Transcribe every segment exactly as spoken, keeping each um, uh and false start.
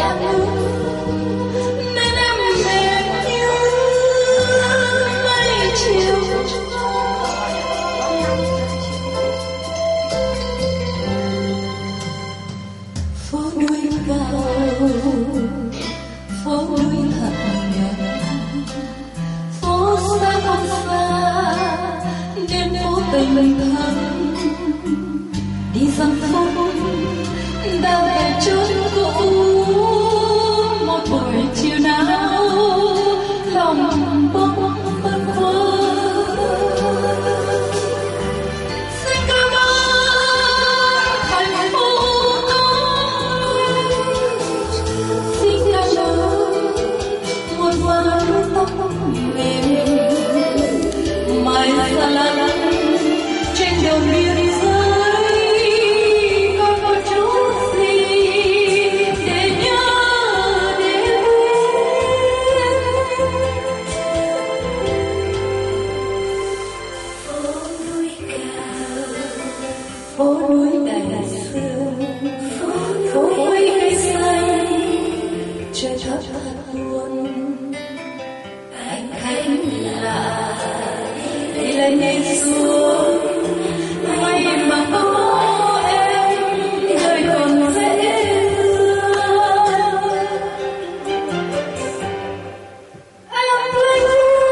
đã ướt nên em mệt như mây chiều. Phố núi cao, phố núi thật gần, phố xa không xa nên phố tình thân. Đi dăm phút đã về chốn cũ, một buổi chiều nào lòng bỗng phân vơ. Xin cảm ơn thành phố tôi, xin cảm ơn một vài tóc mềm mãi xa lắm trên đường biên giới. Phố núi đầy sương, phố núi cây xanh, trời thấp thật buồn. Anh khách là đi lên đi xuống, may mà có em, đời còn dễ thương. Em linh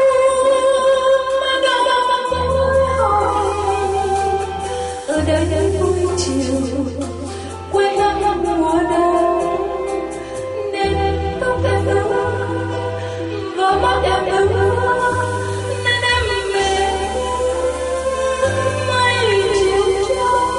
mà đau mối hồng, ở đời đời vui chiều quê hương mùa đông, nên tóc em ướt và mắt em ướt nên em mệt mây chiều trông.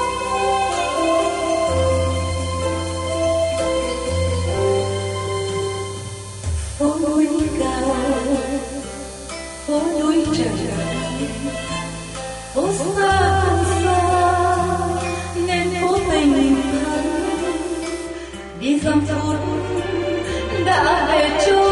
Phố núi cao, phố núi trời, phố xa không xa nên phố tình thân. Đi dăm phút đã về chốn